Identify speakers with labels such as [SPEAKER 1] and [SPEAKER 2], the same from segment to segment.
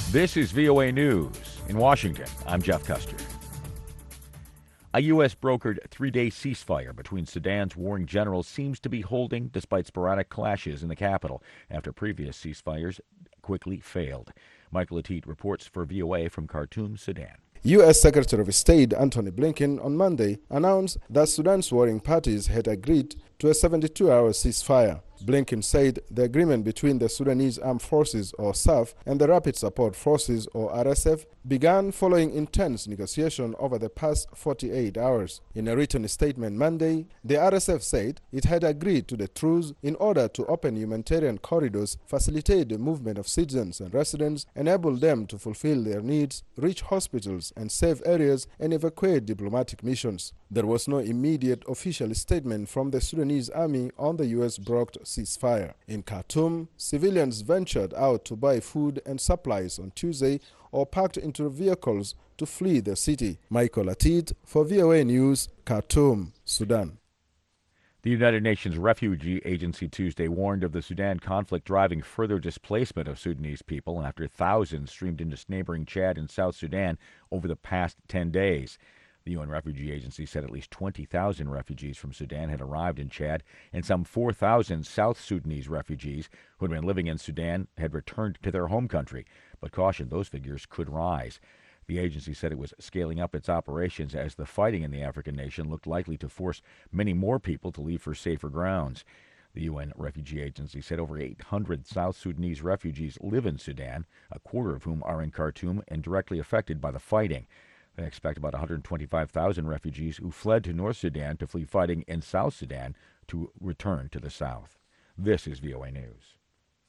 [SPEAKER 1] This is VOA News. In Washington, I'm Jeff Custer. A U.S. brokered three-day ceasefire between Sudan's warring generals seems to be holding despite sporadic clashes in the capital after previous ceasefires quickly failed. Michael Atit reports for VOA from Khartoum, Sudan.
[SPEAKER 2] U.S. Secretary of State Antony Blinken on Monday announced that Sudan's warring parties had agreed to a 72-hour ceasefire. Blinken said the agreement between the Sudanese Armed Forces, or SAF, and the Rapid Support Forces, or RSF, began following intense negotiation over the past 48 hours. In a written statement Monday, the RSF said it had agreed to the truce in order to open humanitarian corridors, facilitate the movement of citizens and residents, enable them to fulfill their needs, reach hospitals and save areas, and evacuate diplomatic missions. There was no immediate official statement from the Sudanese army on the U.S. brokered ceasefire. In Khartoum, civilians ventured out to buy food and supplies on Tuesday or packed into vehicles to flee the city. Michael Atit for VOA News, Khartoum, Sudan.
[SPEAKER 1] The United Nations Refugee Agency Tuesday warned of the Sudan conflict driving further displacement of Sudanese people after thousands streamed into neighboring Chad and South Sudan over the past 10 days. The UN Refugee Agency said at least 20,000 refugees from Sudan had arrived in Chad, and some 4,000 South Sudanese refugees who had been living in Sudan had returned to their home country, but cautioned those figures could rise. The agency said it was scaling up its operations as the fighting in the African nation looked likely to force many more people to leave for safer grounds. The UN Refugee Agency said over 800 South Sudanese refugees live in Sudan, a quarter of whom are in Khartoum and directly affected by the fighting. They expect about 125,000 refugees who fled to North Sudan to flee fighting in South Sudan to return to the south. This is VOA News.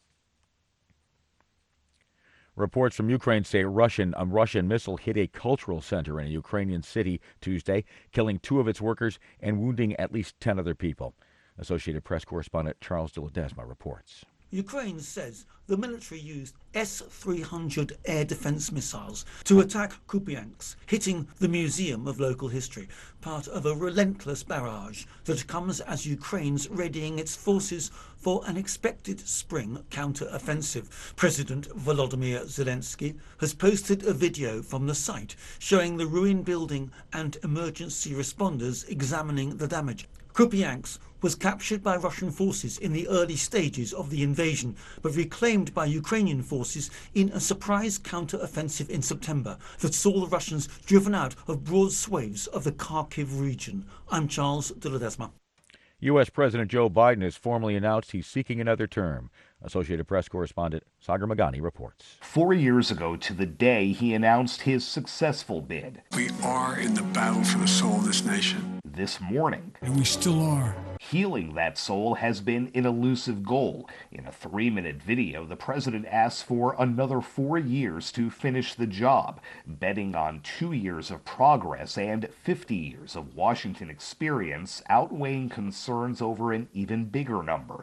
[SPEAKER 1] Reports from Ukraine say a Russian missile hit a cultural center in a Ukrainian city Tuesday, killing 2 of its workers and wounding at least 10 other people. Associated Press correspondent Charles de Ledesma reports.
[SPEAKER 3] Ukraine says the military used S-300 air defense missiles to attack Kupiansk, hitting the Museum of Local History, part of a relentless barrage that comes as Ukraine's readying its forces for an expected spring counter-offensive. President Volodymyr Zelensky has posted a video from the site showing the ruined building and emergency responders examining the damage. Kupiansk was captured by Russian forces in the early stages of the invasion, but reclaimed by Ukrainian forces in a surprise counter-offensive in September that saw the Russians driven out of broad swathes of the Kharkiv region. I'm Charles de Ledesma.
[SPEAKER 1] U.S. President Joe Biden has formally announced he's seeking another term. Associated Press correspondent Sagar Meghani reports.
[SPEAKER 4] 4 years ago to the day, he announced his successful bid.
[SPEAKER 5] We are in the battle for the soul of this nation.
[SPEAKER 4] This morning.
[SPEAKER 5] And we still are.
[SPEAKER 4] Healing that soul has been an elusive goal. In a 3-minute video, the president asks for another 4 years to finish the job, betting on 2 years of progress and 50 years of Washington experience, outweighing concerns over an even bigger number,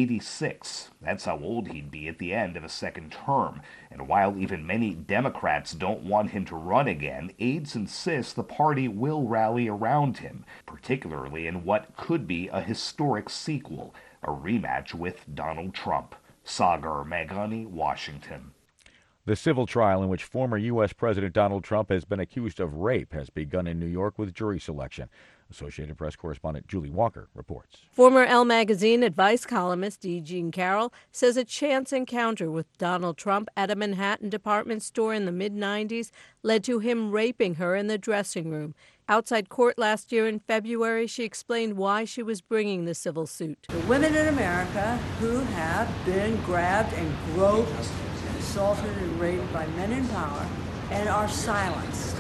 [SPEAKER 4] 86. That's how old he'd be at the end of a second term. And while even many Democrats don't want him to run again, aides insist the party will rally around him, particularly in what could be a historic sequel, a rematch with Donald Trump. Sagar Meghani, Washington.
[SPEAKER 1] The civil trial in which former U.S. President Donald Trump has been accused of rape has begun in New York with jury selection. Associated Press correspondent Julie Walker reports.
[SPEAKER 6] Former Elle magazine advice columnist E. Jean Carroll says a chance encounter with Donald Trump at a Manhattan department store in the mid-'90s led to him raping her in the dressing room. Outside court last year in February, she explained why she was bringing the civil suit.
[SPEAKER 7] The women in America who have been grabbed and groped, and assaulted and raped by men in power and are silenced.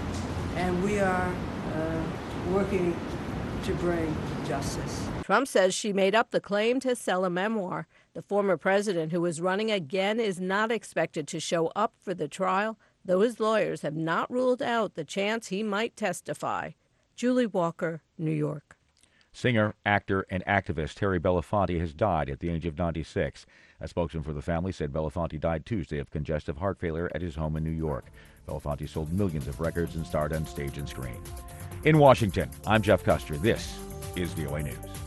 [SPEAKER 7] And we are working to bring justice.
[SPEAKER 6] Trump says she made up the claim to sell a memoir. The former president, who is running again, is not expected to show up for the trial, though his lawyers have not ruled out the chance he might testify. Julie Walker, New York.
[SPEAKER 1] Singer, actor, and activist Harry Belafonte has died at the age of 96. A spokesman for the family said Belafonte died Tuesday of congestive heart failure at his home in New York. Belafonte sold millions of records and starred on stage and screen. In Washington, I'm Jeff Custer. This is VOA News.